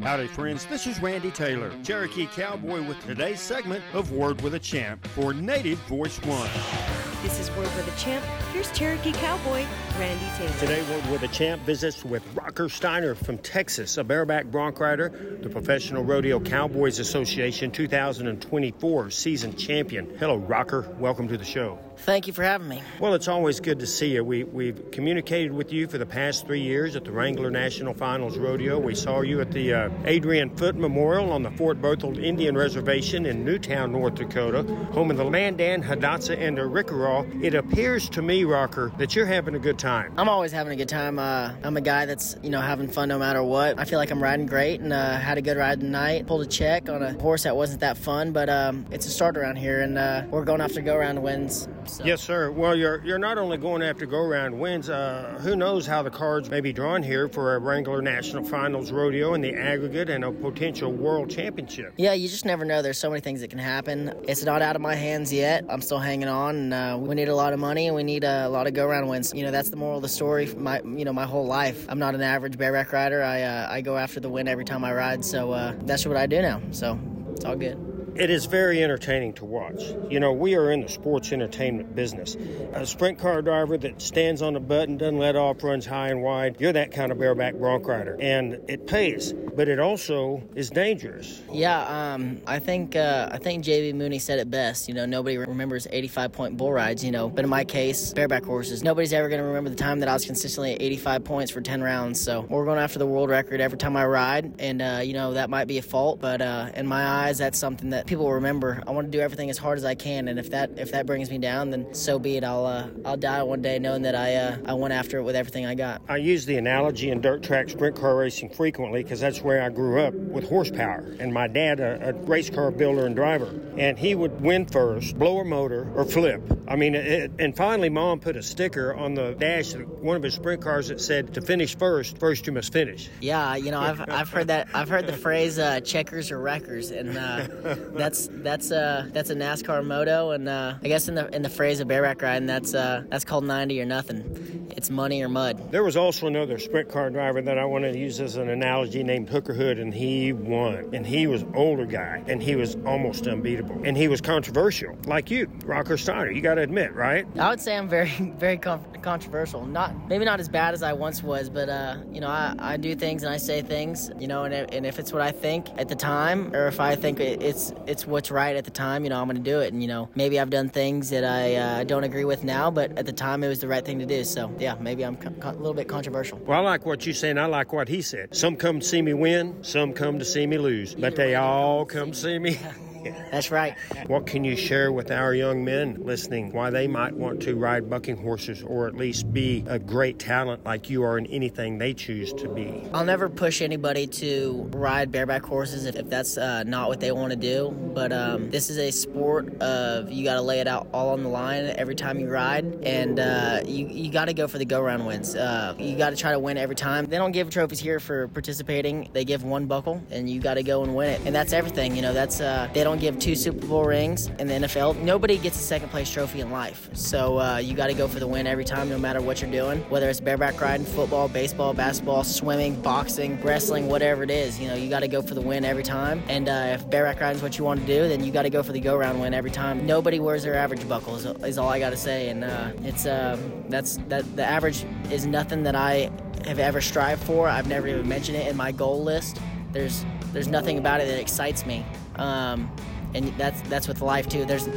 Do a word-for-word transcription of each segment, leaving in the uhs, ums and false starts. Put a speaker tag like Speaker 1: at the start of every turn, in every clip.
Speaker 1: Howdy, friends. This is Randy Taylor, Cherokee Cowboy, with today's segment of Word with a Champ for Native Voice One.
Speaker 2: This is Word with a Champ. Here's Cherokee Cowboy, Randy Taylor.
Speaker 1: Today, Word with a Champ visits with Rocker Steiner from Texas, a bareback bronc rider, the Professional Rodeo Cowboys Association two thousand twenty-four season champion. Hello, Rocker. Welcome to the show.
Speaker 3: Thank you for having me.
Speaker 1: Well, it's always good to see you. We, we've communicated with you for the past three years at the Wrangler National Finals Rodeo. We saw you at the uh, Adrian Foote Memorial on the Fort Berthold Indian Reservation in Newtown, North Dakota, home of the Mandan, Hidatsa, and the Arikaraw. It appears to me, Rocker, that you're having a good time.
Speaker 3: I'm always having a good time. Uh, I'm a guy that's, you know, having fun no matter what. I feel like I'm riding great and uh, had a good ride tonight. Pulled a check on a horse that wasn't that fun, but um, it's a start around here, and uh, we're going after go-around wins. So.
Speaker 1: Yes, sir. Well, you're you're not only going after go-round wins. Uh, who knows how the cards may be drawn here for a Wrangler National Finals Rodeo in the aggregate and a potential world championship.
Speaker 3: Yeah, you just never know. There's so many things that can happen. It's not out of my hands yet. I'm still hanging on, and uh, we need a lot of money, and we need a lot of go-round wins. You know, that's the moral of the story. My, you know, my whole life, I'm not an average bareback rider. I uh, I go after the win every time I ride. So uh, that's what I do now. So it's all good.
Speaker 1: It is very entertaining to watch. You know, we are in the sports entertainment business. A sprint car driver that stands on the button, doesn't let off, runs high and wide, you're that kind of bareback bronc rider. And it pays, but it also is dangerous.
Speaker 3: Yeah, um, I think uh, I think J B. Mooney said it best. You know, nobody remembers eighty-five point bull rides, you know. But in my case, bareback horses, nobody's ever going to remember the time that I was consistently at eighty-five points for ten rounds. So we're going after the world record every time I ride. And, uh, you know, that might be a fault, but uh, in my eyes, that's something that people will remember. I want to do everything as hard as I can, and if that if that brings me down, then so be it. I'll uh, I'll die one day knowing that I uh, I went after it with everything I got.
Speaker 1: I use the analogy in dirt track sprint car racing frequently because that's where I grew up with horsepower. And my dad, a, a race car builder and driver, and he would win first, blow a motor, or flip. I mean, it, and finally, Mom put a sticker on the dash of one of his sprint cars that said, "To finish first, first you must finish."
Speaker 3: Yeah, you know, I've I've heard that. I've heard the phrase uh, "checkers or wreckers," and uh, that's. That's uh that's a NASCAR motto, and uh, I guess in the in the phrase of bareback riding, that's uh that's called ninety or nothing. It's money or mud.
Speaker 1: There was also another sprint car driver that I wanted to use as an analogy named Hooker Hood, and he won. And he was an older guy, and he was almost unbeatable. And he was controversial, like you, Rocker Steiner. You got to admit, right?
Speaker 3: I would say I'm very very con- controversial. Not maybe not as bad as I once was, but uh you know I, I do things and I say things, you know, and if, and if it's what I think at the time, or if I think it, it's it's what's right at the time, you know, I'm going to do it. And, you know, maybe I've done things that I uh, don't agree with now, but at the time it was the right thing to do. So, yeah, maybe I'm co- a little bit controversial.
Speaker 1: Well, I like what you say, and I like what he said. Some come to see me win, some come to see me lose, but they all come to see me.
Speaker 3: That's right.
Speaker 1: What can you share with our young men listening why they might want to ride bucking horses, or at least be a great talent like you are in anything they choose to be?
Speaker 3: I'll never push anybody to ride bareback horses if, if that's uh, not what they want to do. But um, this is a sport of you got to lay it out all on the line every time you ride, and uh, you, you got to go for the go-round wins. Uh, you got to try to win every time. They don't give trophies here for participating. They give one buckle, and you got to go and win it. And that's everything. You know, that's uh, they don't give two Super Bowl rings in the N F L. Nobody gets a second place trophy in life. So uh, you got to go for the win every time, no matter what you're doing, whether it's bareback riding, football, baseball, basketball, swimming, boxing, wrestling, whatever it is. You know, you got to go for the win every time. And uh, if bareback riding is what you want to do, then you got to go for the go-round win every time. Nobody wears their average buckle is, is all I got to say. And uh, it's uh, that's that the average is nothing that I have ever strived for. I've never even mentioned it in my goal list. There's there's nothing about it that excites me. Um, And that's that's with life too. There's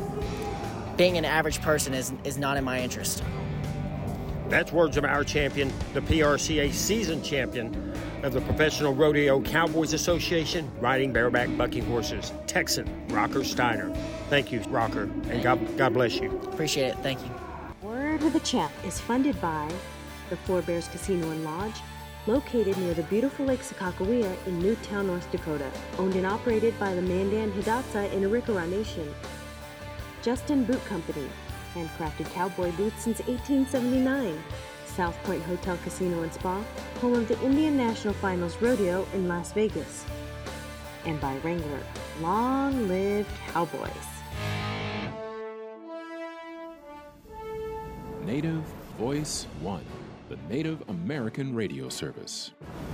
Speaker 3: being an average person is is not in my interest.
Speaker 1: That's words of our champion, the P R C A season champion of the Professional Rodeo Cowboys Association, riding bareback bucking horses, Texan Rocker Steiner. Thank you, Rocker, and God God bless you.
Speaker 3: Appreciate it. Thank you.
Speaker 2: Word with a Champ is funded by the Four Bears Casino and Lodge, located near the beautiful Lake Sakakawea in Newtown, North Dakota. Owned and operated by the Mandan, Hidatsa, and Arikaraw Nation. Justin Boot Company, handcrafted cowboy boots since eighteen seventy-nine. South Point Hotel, Casino, and Spa, home of the Indian National Finals Rodeo in Las Vegas. And by Wrangler, long live cowboys.
Speaker 4: Native Voice One, the Native American radio service.